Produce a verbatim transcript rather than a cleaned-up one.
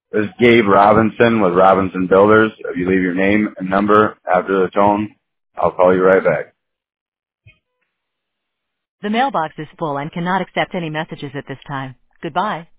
This is Gabe Robinson with Robinson Builders. If you leave your name and number after the tone, I'll call you right back. The mailbox is full and cannot accept any messages at this time. Goodbye.